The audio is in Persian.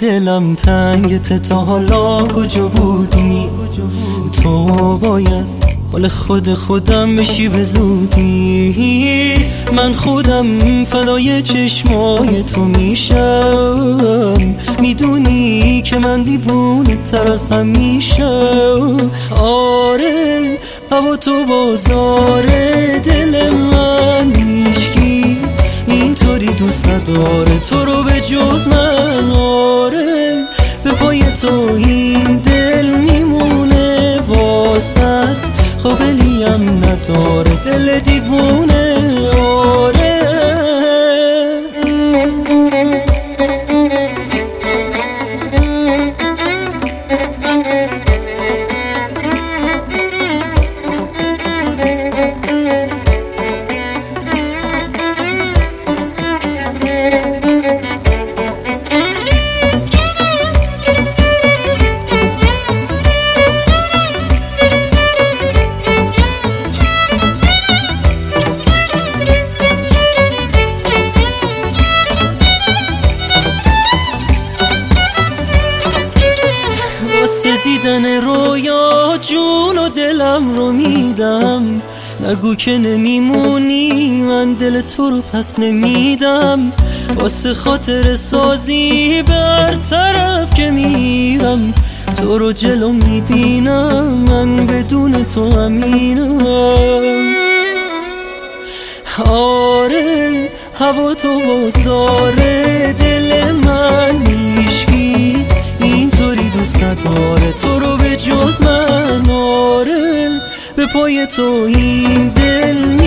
دلم تنگت تا حالا کجا بودی؟ تو باید مال خودم بشی به زودی. من خودم فدای چشمای تو میشم، میدونی که من دیوونه تر از همیشه. آره هوا تو بازاره، دل من هیچکی اینطوری دوست نداره تو رو به جز من. آره به پای تو این دل میمونه واسط، قابلیم نداره دل دیوونه. آره واسه دیدن رویا جون و دلم رو میدم، نگو که نمیمونی من دل تو رو پس نمیدم. واسه خاطر سازی برطرف که میرم، تو رو جلو میبینم من بدون تو امینم. آره هوا تو باز داره، دل من هیچکی اینطوری دوست نداره تو رو به جز من. آره به پای تو این دل